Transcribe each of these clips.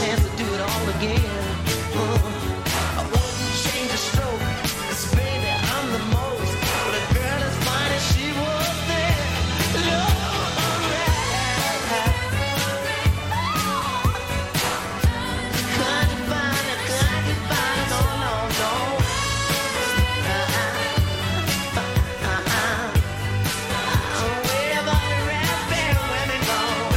chance to do it all again. I wouldn't change a stroke, 'cause baby, I'm the most. But a girl as fine as she was there. Lord, right. Can't you find it, no, no, no. Wherever the raspberry women go.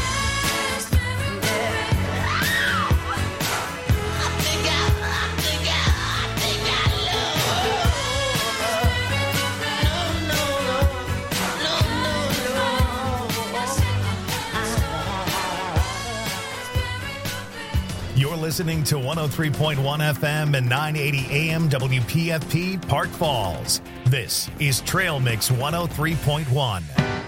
You're listening to 103.1 FM and 980 AM WPFP Park Falls. This is Trail Mix 103.1.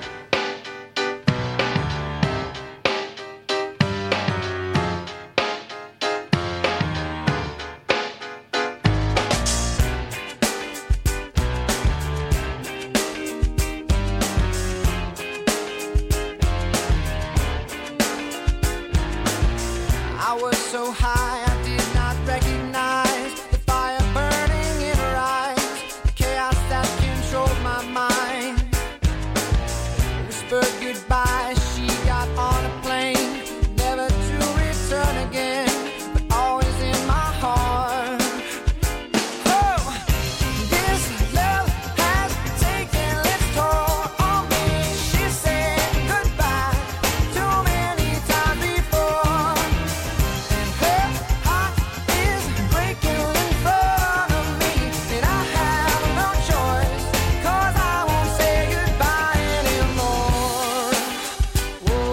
I was so high I did not recognize the fire burning in her eyes, the chaos that controlled my mind. Whispered goodbye, she got on a plane, never to return again, but always in my heart. Oh, this love has taken its toll on me. She said goodbye too many times before. Her heart is breaking in front of me, and I have no choice, 'cause I won't say goodbye anymore. Whoa,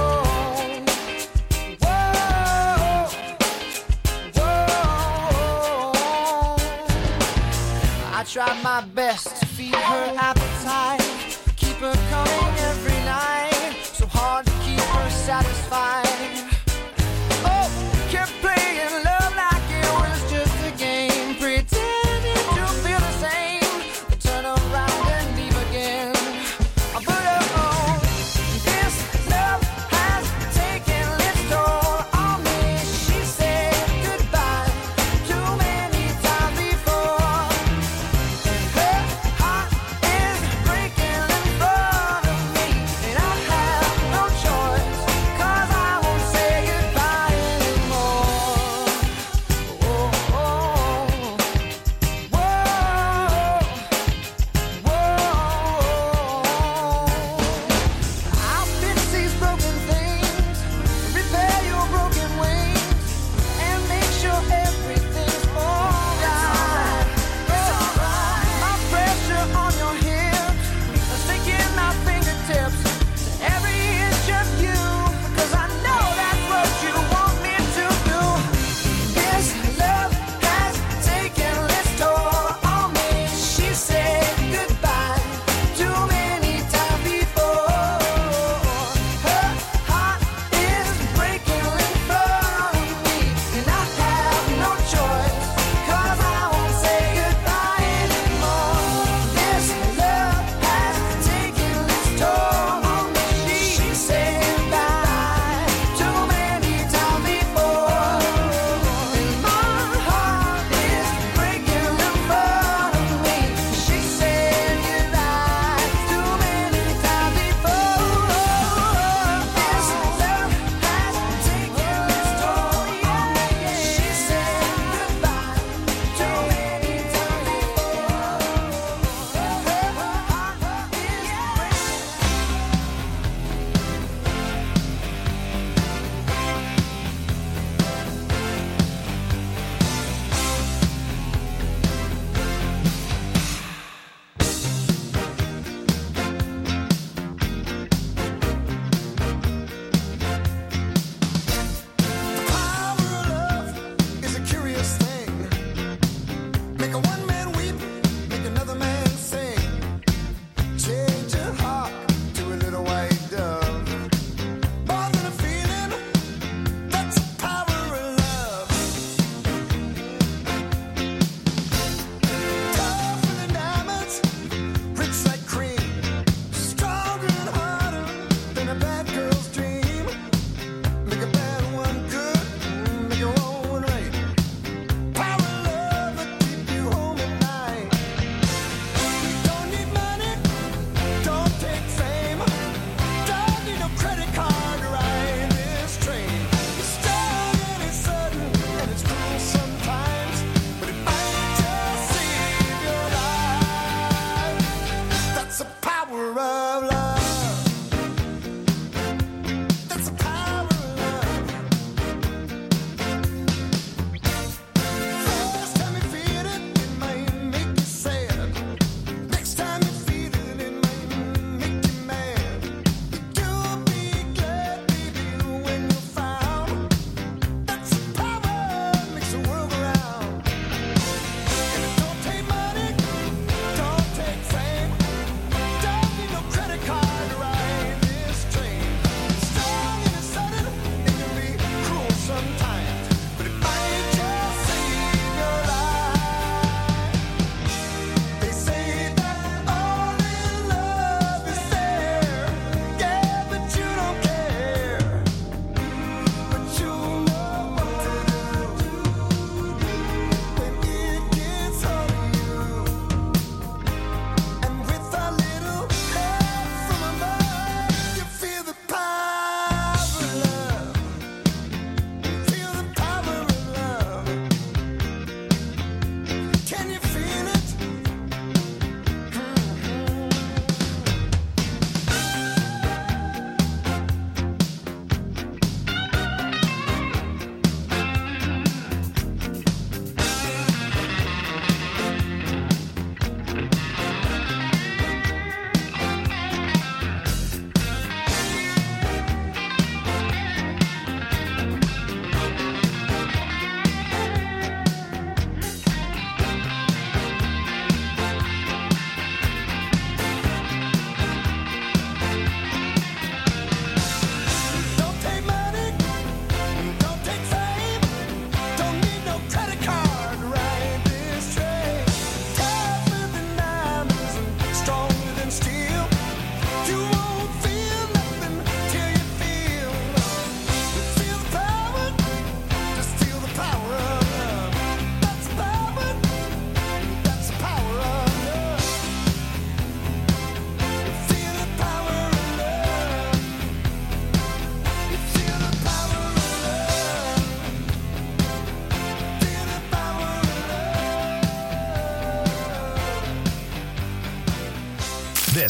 whoa, whoa. I tried my best to feed her appetite, keep her coming every night, so hard to keep her satisfied. Oh, kept playing love like it was just a game, pretending to feel the same, then turn around and leave again. But oh, this love has taken its toll on me. She said goodbye too many times before. Her heart is breaking in front of me, and I have no choice, 'cause I won't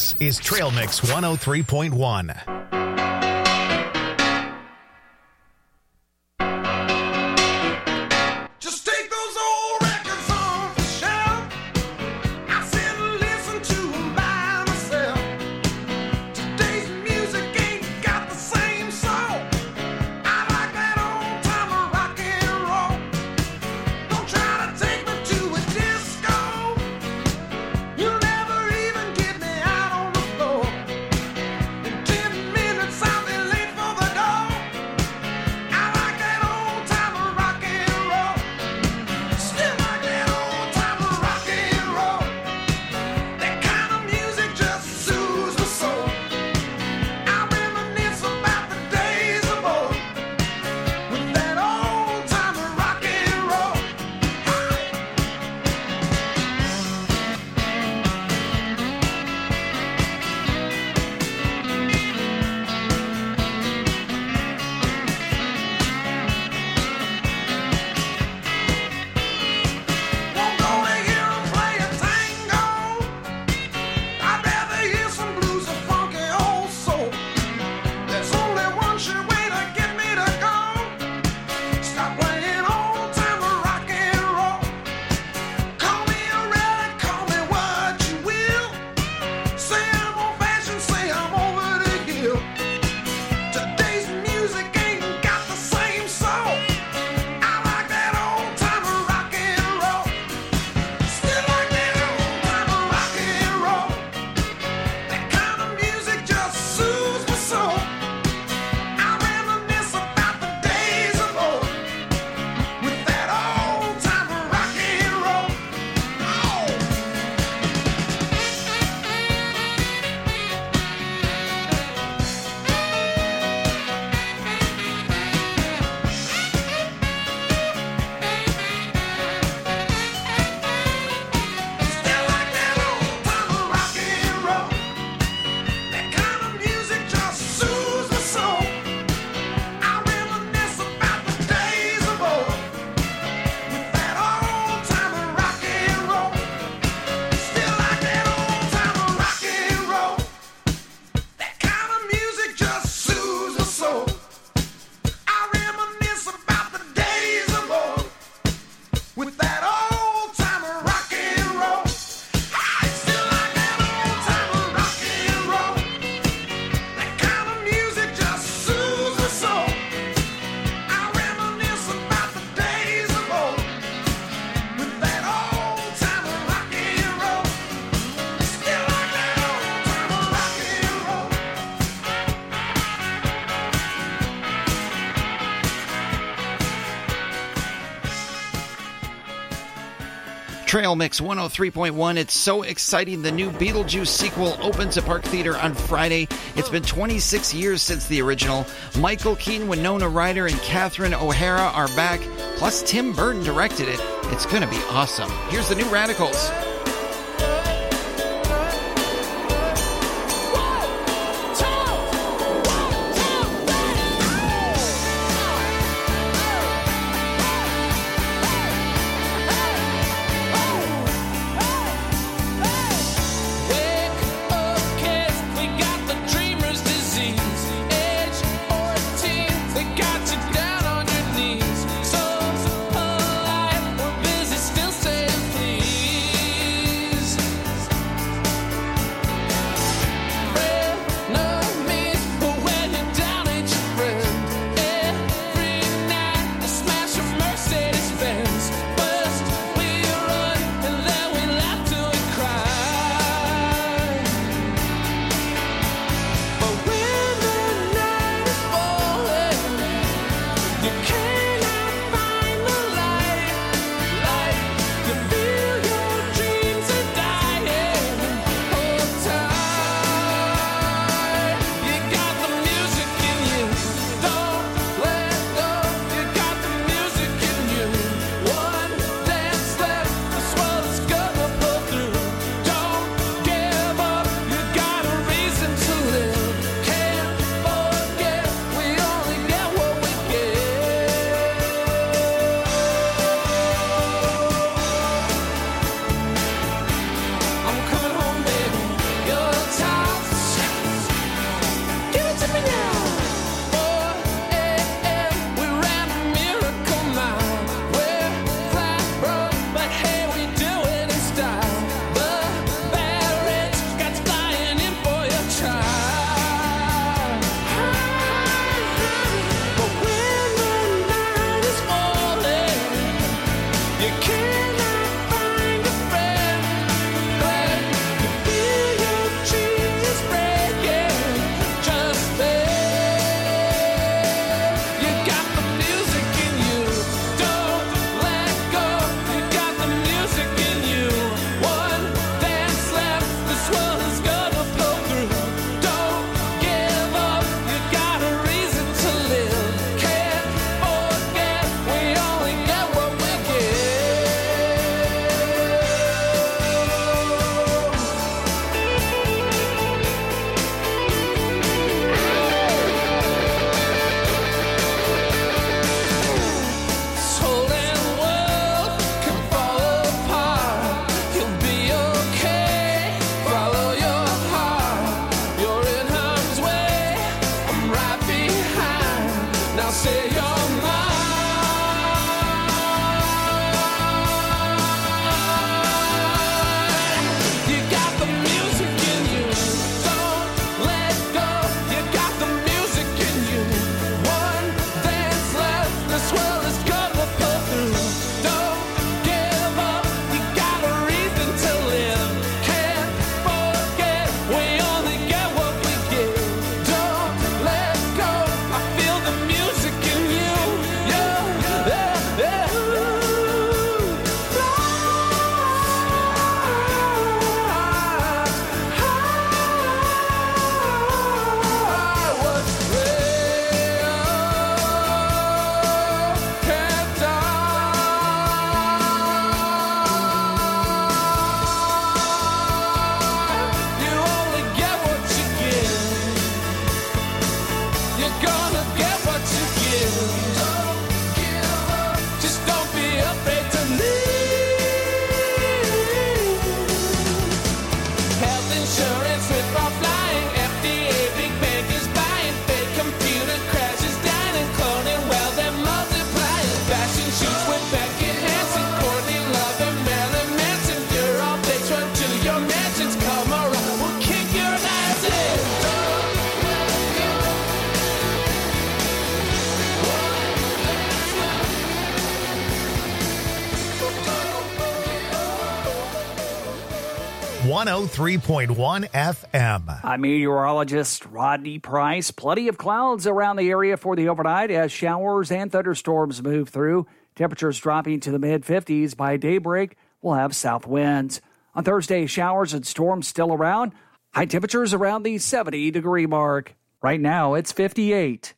This is Trail Mix 103.1. Trail Mix 103.1. It's so exciting. The new Beetlejuice sequel opens at Park Theater on Friday. It's been 26 years since the original. Michael Keaton, Winona Ryder, and Catherine O'Hara are back. Plus, Tim Burton directed it. It's going to be awesome. Here's the new Radicals. Still staying, please. 103.1 FM. I'm meteorologist Rodney Price. Plenty of clouds around the area for the overnight as showers and thunderstorms move through. Temperatures dropping to the mid-50s. By daybreak, we'll have south winds. On Thursday, showers and storms still around. High temperatures around the 70-degree mark. Right now, it's 58.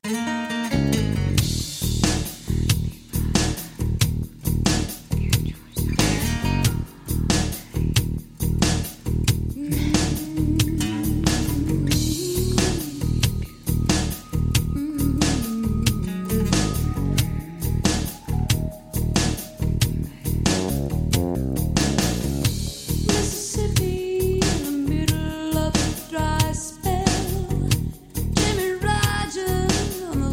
Mississippi in the middle of a dry spell. Jimmy Rogers on the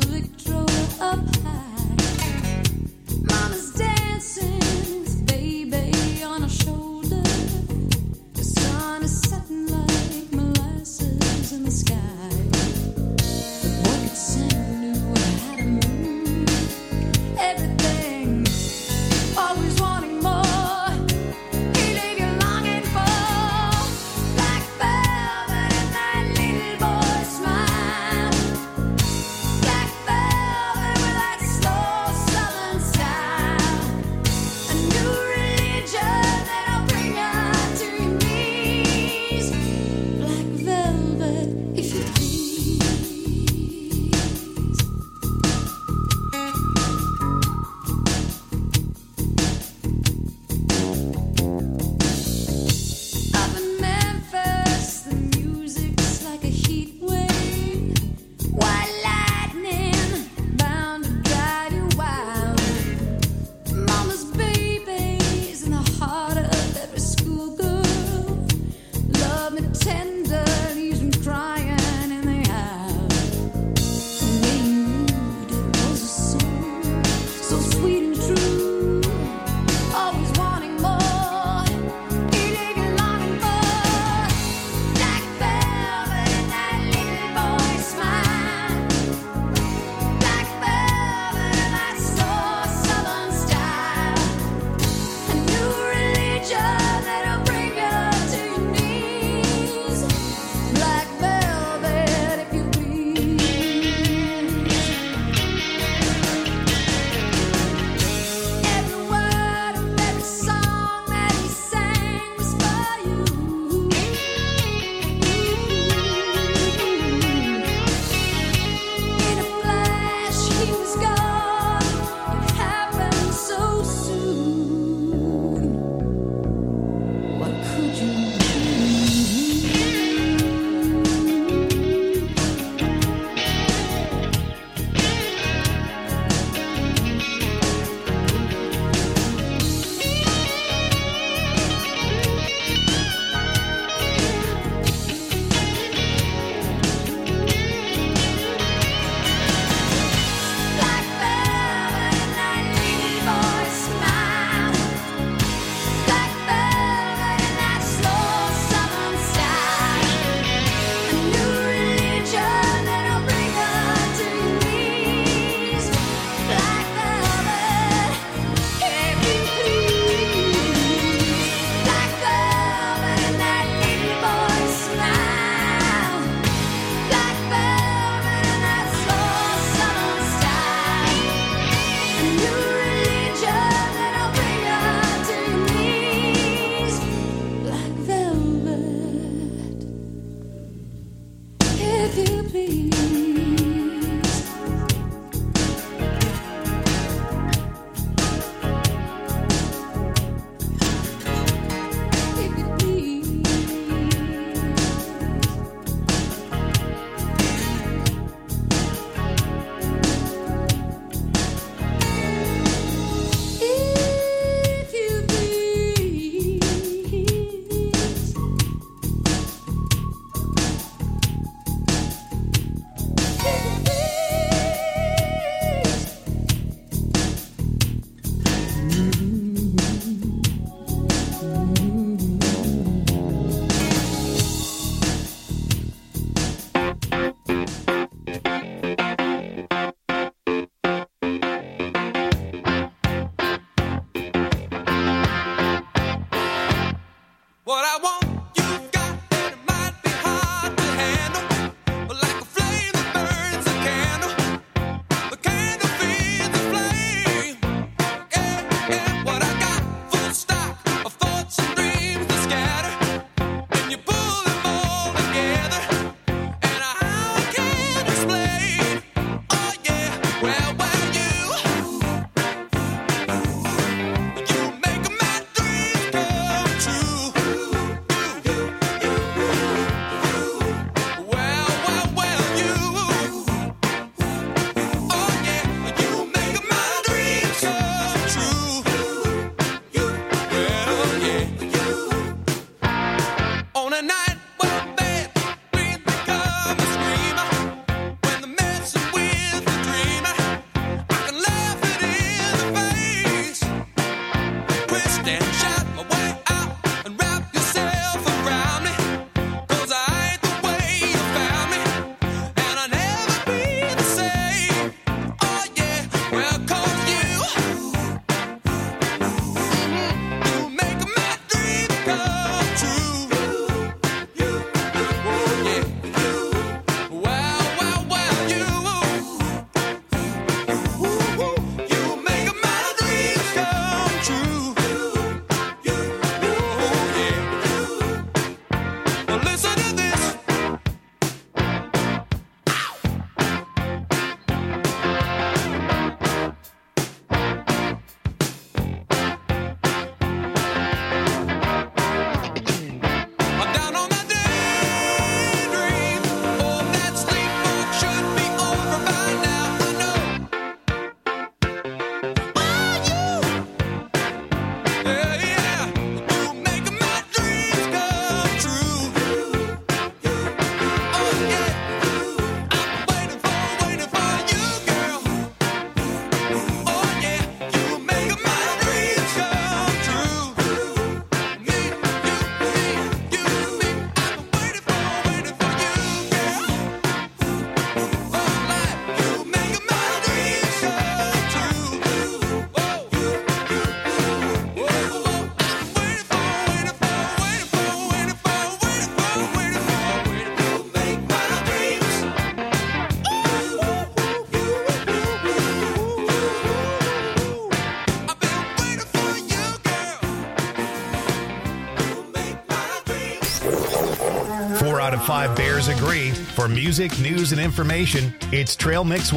5 Bears agree. For music, news, and information, it's Trail Mix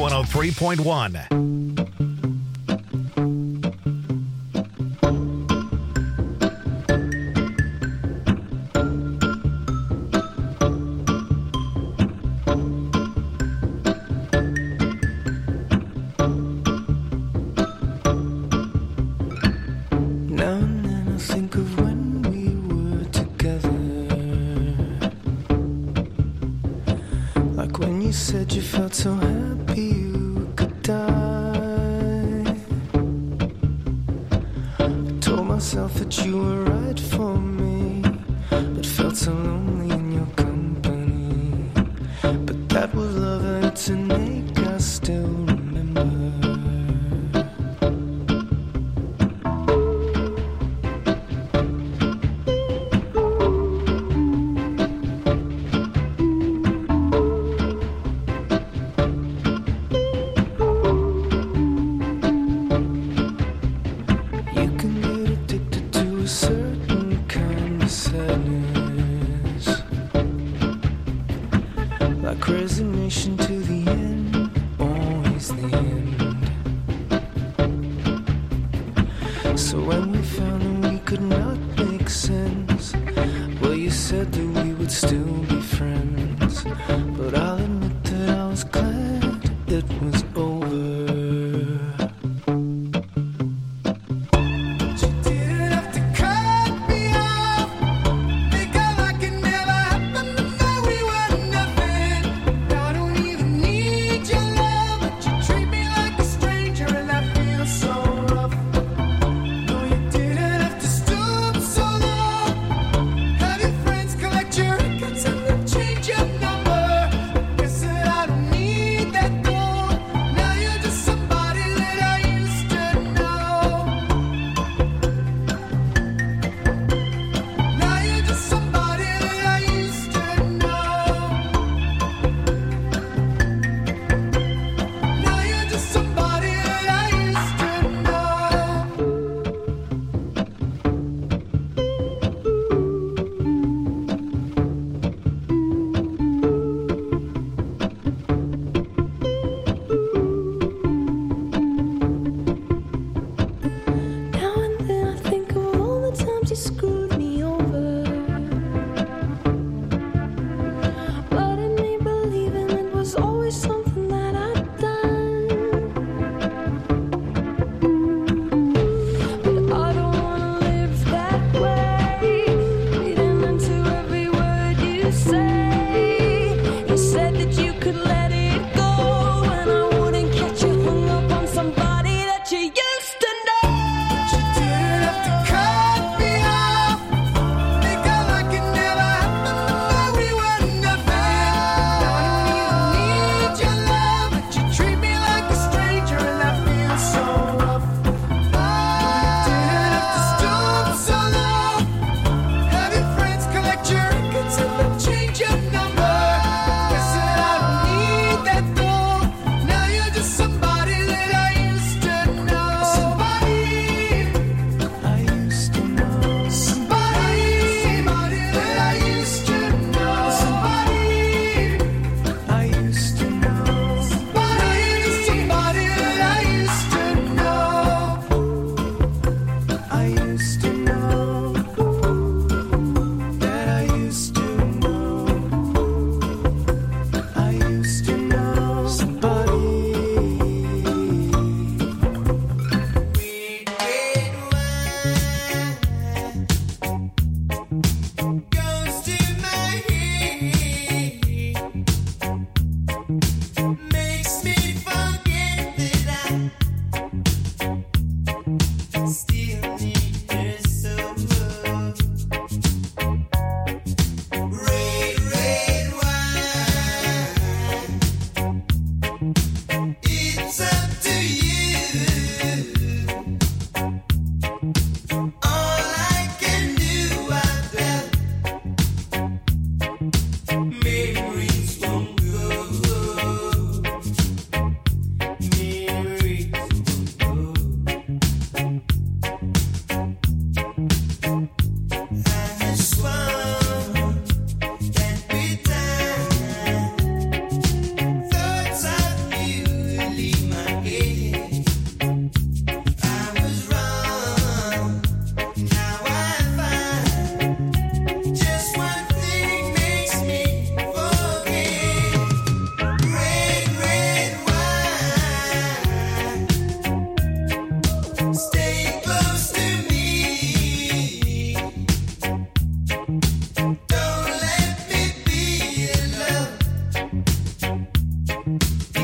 103.1. Change your number. Guess that I don't need that gold. Now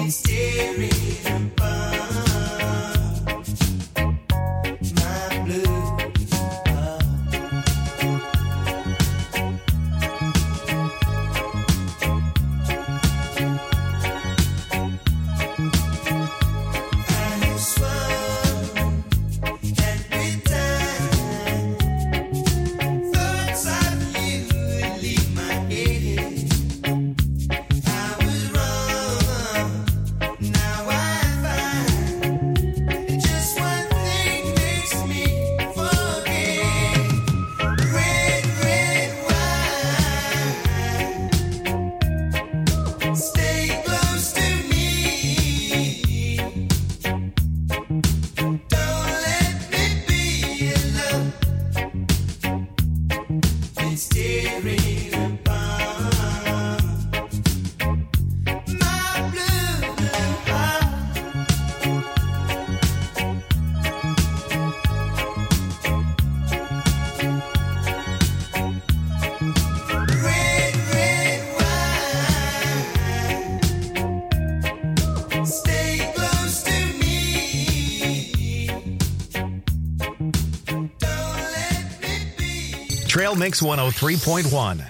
Trail Mix 103.1.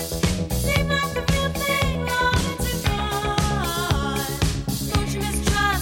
Don't you mistrust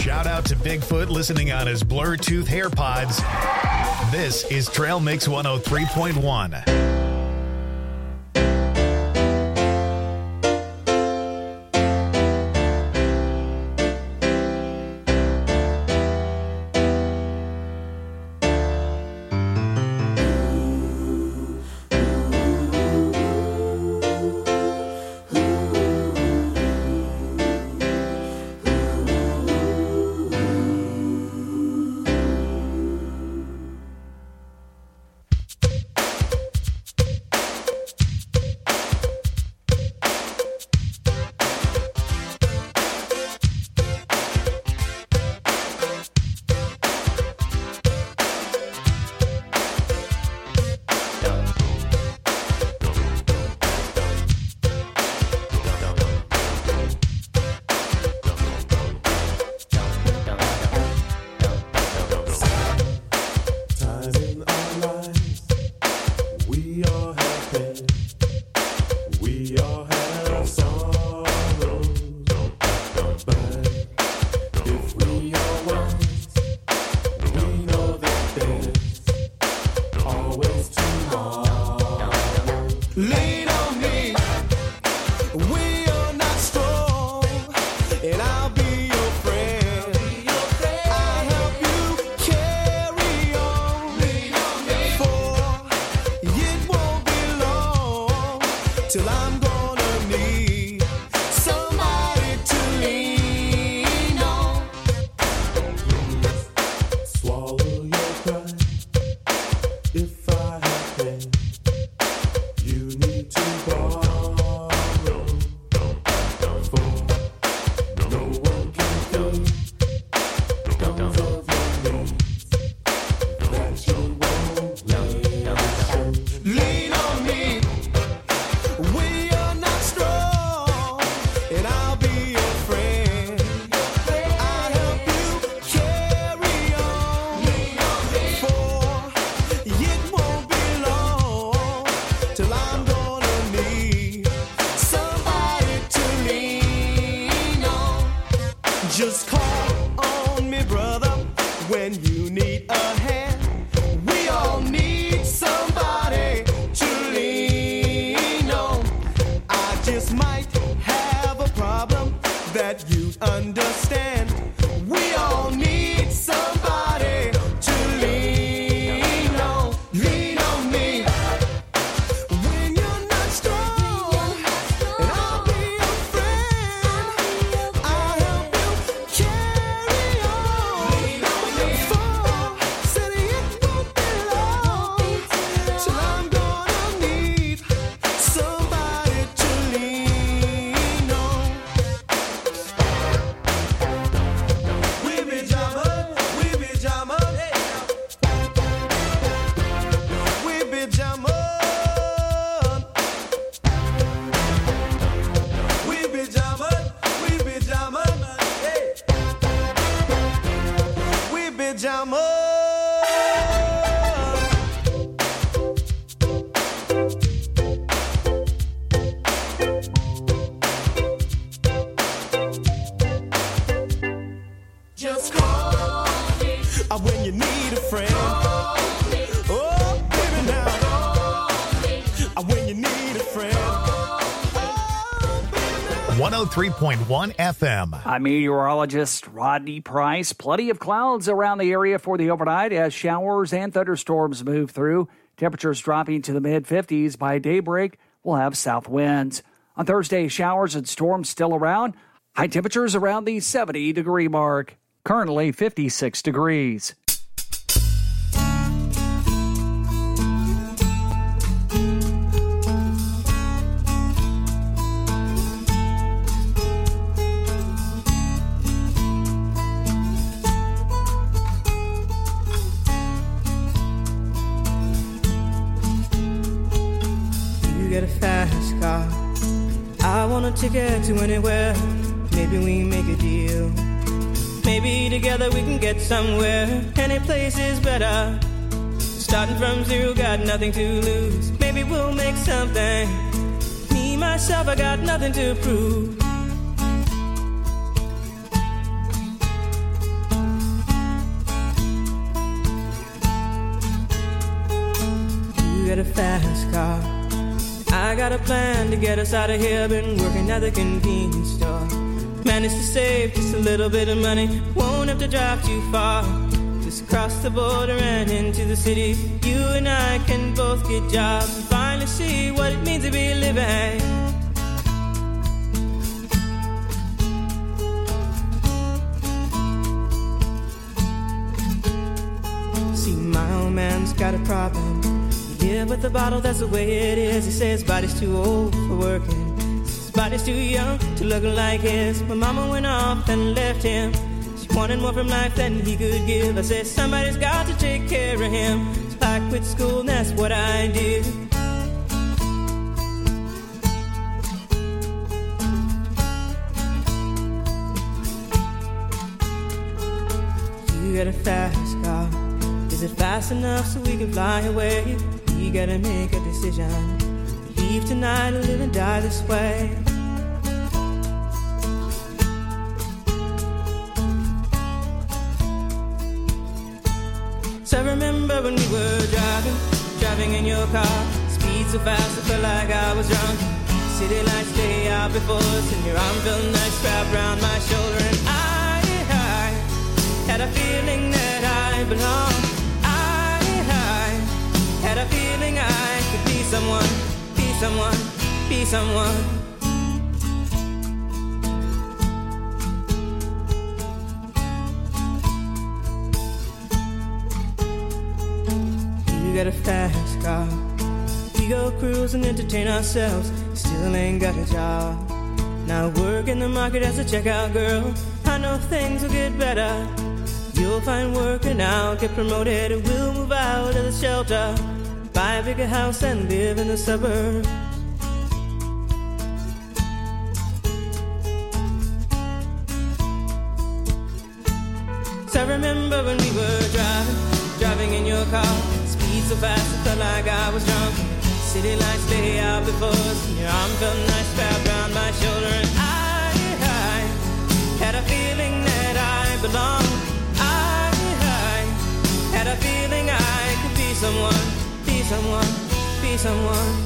Shout out to Bigfoot listening on his Bluetooth AirPods. This is Trail Mix 103.1. Just call on me, brother, when you need a hand. We all need somebody to lean on. I just might have a problem that you understand. We all need somebody to lean on. Lean on me when you're not strong, and I'll be your friend. I'll help you carry on. Lean on me. For said it won't be long till I'm gonna need somebody to lean on. We be jamming, we be jamming, we be jamming, we be jamming, we be jamming, we be jamming. Just call me when you need a friend. Oh, baby, now. When you need a friend. 103.1 FM. I'm meteorologist Rodney Price. Plenty of clouds around the area for the overnight as showers and thunderstorms move through. Temperatures dropping to the mid-50s. By daybreak, we'll have south winds. On Thursday, showers and storms still around. High temperatures around the 70-degree mark. Currently 56 degrees. You get a fast car. I want a ticket to anywhere. Maybe we make a deal. Maybe together we can get somewhere. Any place is better. Starting from zero, got nothing to lose. Maybe we'll make something. Me, myself, I got nothing to prove. get a fast car. I got a plan to get us out of here. Been working at the convenience store. Managed to save just a little bit of money. Won't have to drive too far. Just cross the border and into the city. You and I can both get jobs and finally see what it means to be living. See, my old man's got a problem. Yeah, but the bottle, that's the way it is. He says his body's too old for working. His body's too young to look like his. My mama went off and left him. She wanted more from life than he could give. I said, somebody's got to take care of him. So I quit school and that's what I did. You got a fast car. Is it fast enough so we can fly away? We gotta make a decision. Leave tonight or live and die this way. So I remember when we were driving in your car. Speed so fast I felt like I was drunk. City lights stay out before us, and your arm felt nice wrapped around my shoulder. And I had a feeling that I belonged. Had a feeling I could be someone, be someone, be someone. You got a fast car. We go cruise and entertain ourselves. Still ain't got a job. Now work in the market as a checkout girl. I know things will get better. You'll find work and I'll get promoted. And we'll move out of the shelter. Buy a bigger house and live in the suburbs. So I remember when we were driving in your car. Speed so fast I felt like I was drunk. City lights lay out before us, and your arm felt nice wrapped around my shoulder. And I had a feeling that I belonged. I had a feeling I could be someone. Be someone, be someone.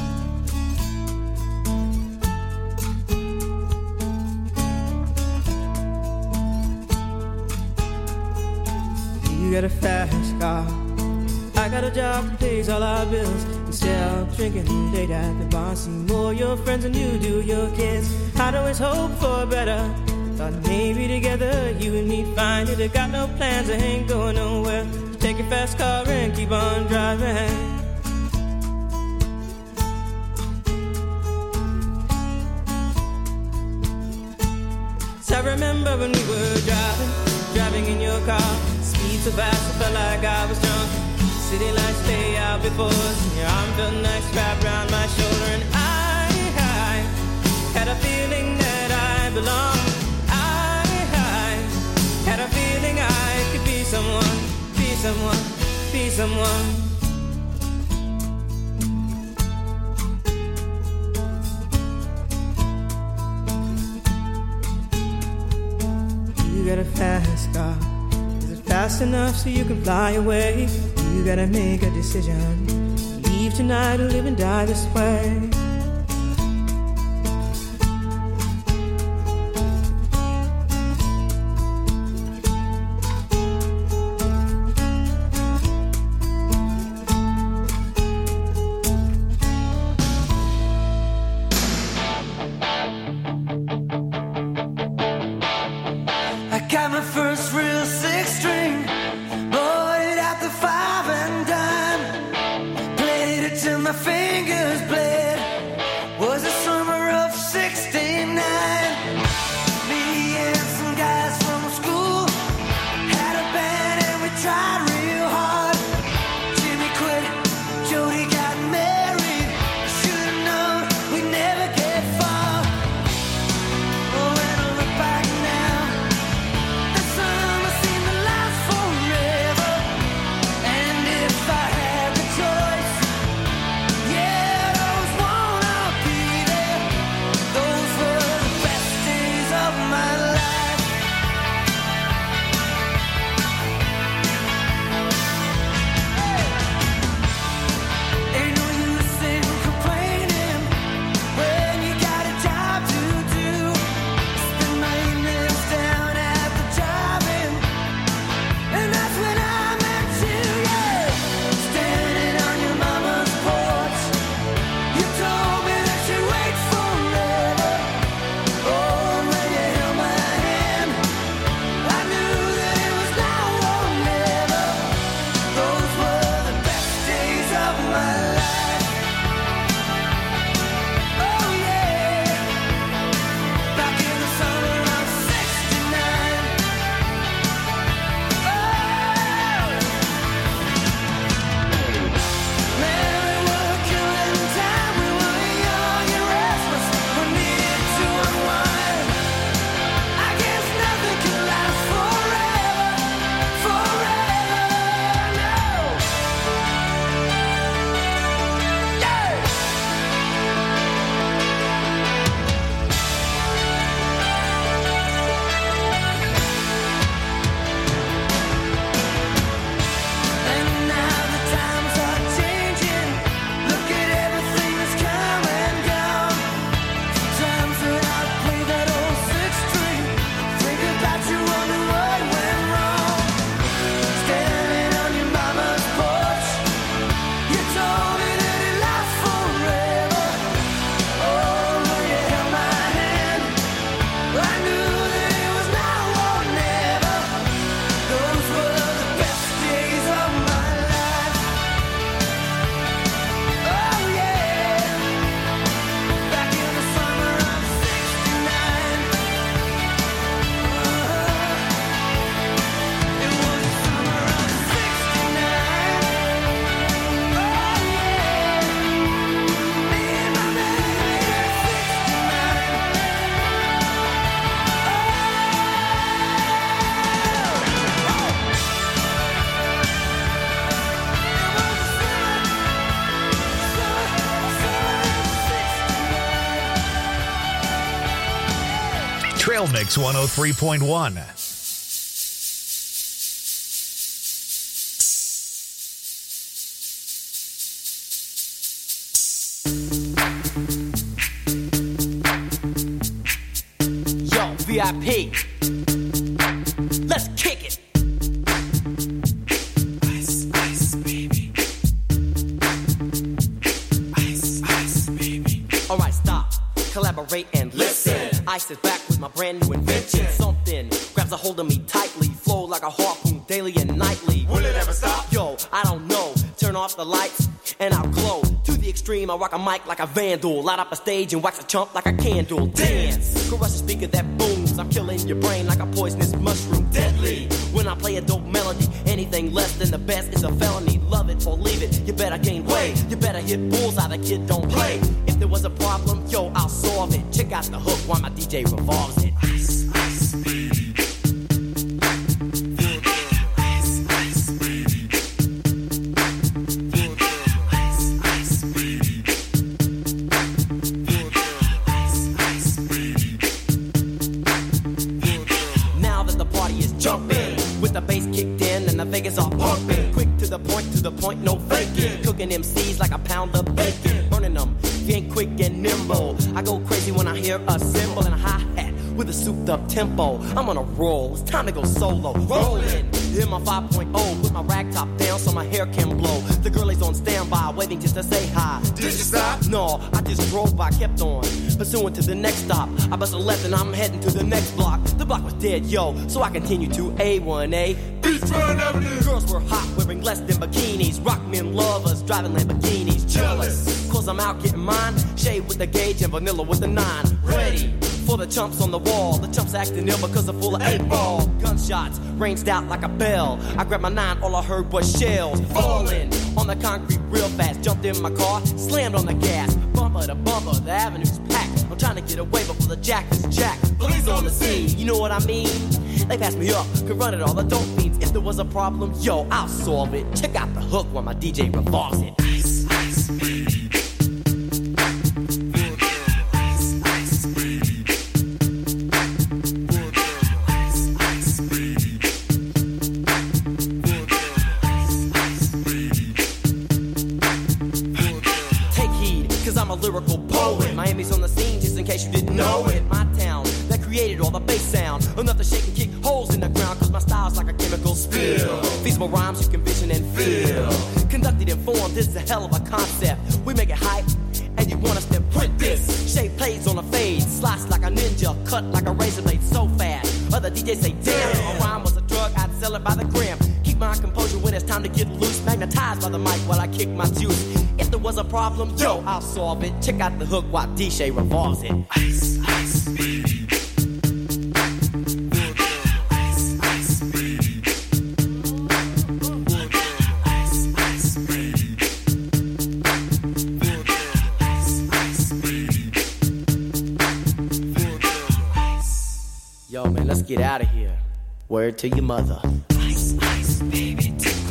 You got a fast car. I got a job that pays all our bills. Instead of drinking late at the bar, see more your friends than you do your kids. I'd always hope for better. Thought maybe together you and me find it. I got no plans, I ain't going nowhere. Take your fast car and keep on driving. So I remember when we were driving in your car. Speed so fast I felt like I was drunk. City lights lay out before us, and your arm felt nice wrapped around my shoulder. And I had a feeling that I belonged. I had a feeling I could be someone, be someone, be someone. You got a fast car. Is it fast enough so you can fly away? You gotta make a decision. Leave tonight or live and die this way. I got my first real six string, bought it at the 5 and dime, played it till my fingers bled. Trail Mix 103.1. Yo, VIP. Let's kick it. Ice, ice, baby. Ice, ice, baby. Alright, stop. Collaborate and listen. Ice is back with my brand new invention. Something grabs a hold of me tightly. Flow like a harpoon daily and nightly. Will it ever stop? Yo, I don't know. Turn off the lights and I'll glow. To the extreme, I rock a mic like a vandal. Light up a stage and wax a chump like a candle. Dance, crush a speaker that booms. I'm killing your brain like a poisonous mushroom. Deadly, when I play a dope melody. Anything less than the best is a felony. Love it or leave it, you better gain weight. You better hit bullseye, the kid don't play. If there was a problem, yo, I'll solve it. Check out the hook while my DJ revolves it. Ice, ice, baby. Vegas are pumping, quick to the point, no faking. Cooking MCs like a pound of bacon, burning them. If you ain't quick and nimble, I go crazy when I hear a cymbal and a hi-hat with a souped up tempo. I'm on a roll, it's time to go solo. Rolling, hit my 5.0, put my rag top down so my hair can blow. The girl is on standby, waiting just to say hi. Did you stop? No, I just drove by, kept on pursuing to the next stop. I bust a left and I'm heading to the next block. The block was dead, yo, so I continued to A1A. Beachfront Avenue. Girls were hot, wearing less than bikinis. Rock men lovers, driving Lamborghinis. Jealous, cause I'm out getting mine. Shade with the gauge and vanilla with the 9. Ready for the chumps on the wall. The chumps acting ill because they're full of 8-ball. Gunshots ranged out like a bell. I grabbed my 9, all I heard was shells falling on the concrete real fast. Jumped in my car, slammed on the gas. Bumper to bumper, the avenue's packed. I'm trying to get away before the jack is jacked. Police on the scene, you know what I mean? They passed me up, could run it all, the dope fiends. If there was a problem, yo, I'll solve it. Check out the hook while my DJ revolves it. Ice, ice, baby. Lyrical poet. Miami's on the scene, just in case you didn't know it. My town that created all the bass sound. Enough to shake and kick holes in the ground, cause my style's like a chemical spill. Feasible rhymes you can vision and feel. Conducted in form, this is a hell of a concept. We make it hype, and you want us to print this. Shape plays on a fade, slice like a ninja, cut like a razor blade so fast. Other DJs say, damn, a rhyme was a drug, I'd sell it by the gram. Keep my composure when it's time to get loose. Magnetized by the mic while I kick my juice. If there was a problem, yo, I'll solve it. Check out the hook while DJ revolves it. Ice, ice, baby. Ice, ice, baby. Ice, ice, baby. Ice, ice, baby. Yo, man, let's get out of here. Word to your mother. Ice, ice, baby.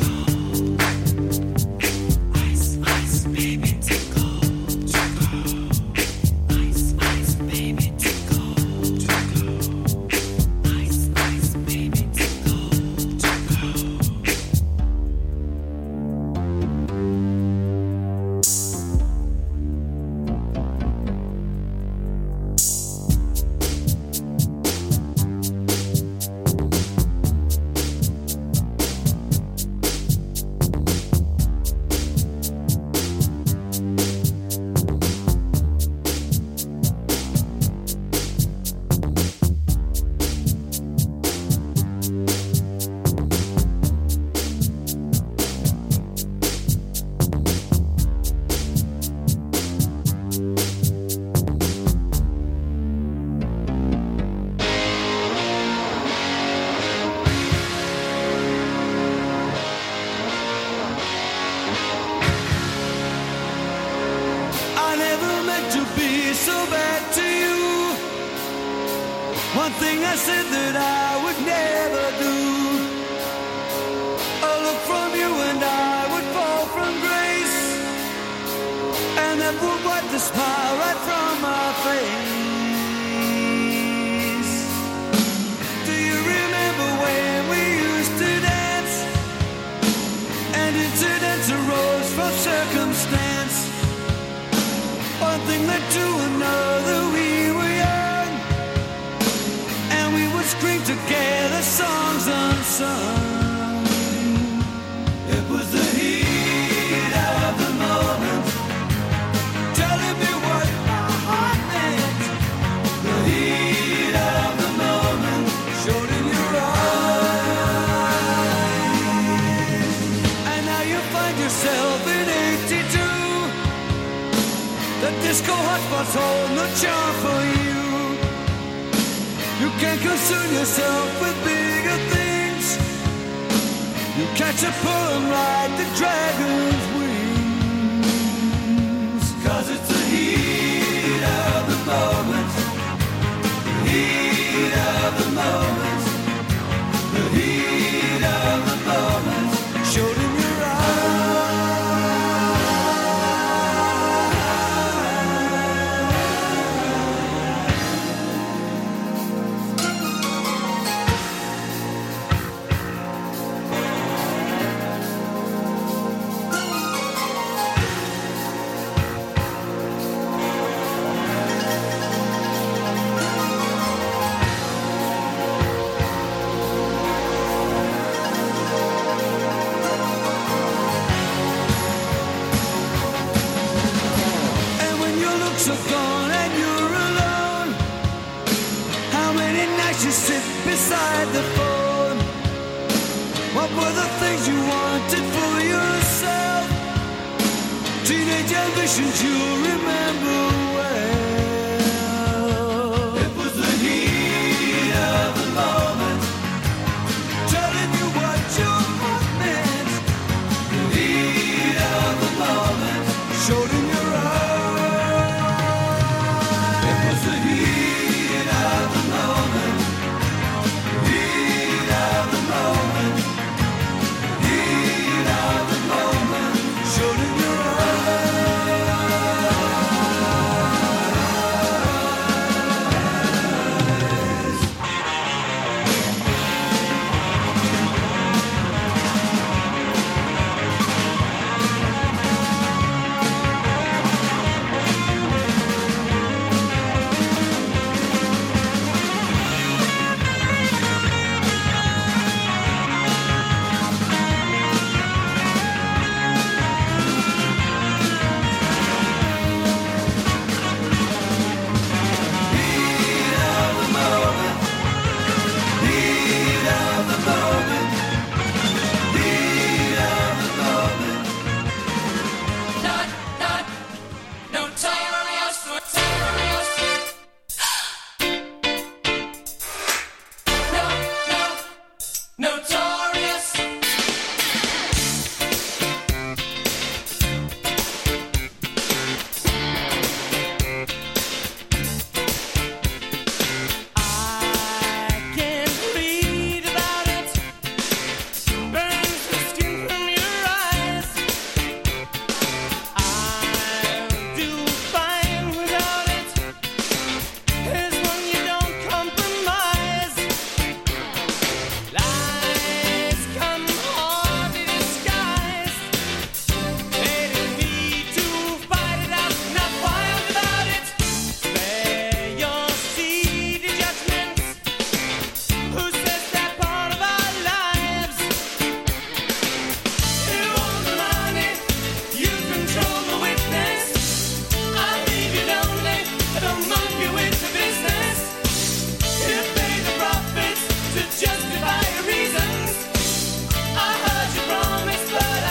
One thing I said that I would never do. A look from you and I would fall from grace, and that would wipe the smile right from my face. sun. It was the heat of the moment, telling me what my heart meant. The heat of the moment showed in your eyes. And now you find yourself in 82. The disco hotspots hold no charm for you. You can't concern yourself with bigger things. You catch a pull and ride the dragon's wings. 'Cause it's the heat of the moment. The heat of the moment. The heat of the moment showed in your are gone and you're alone. How many nights you sit beside the phone? What were the things you wanted for yourself? Teenage ambitions you'll remember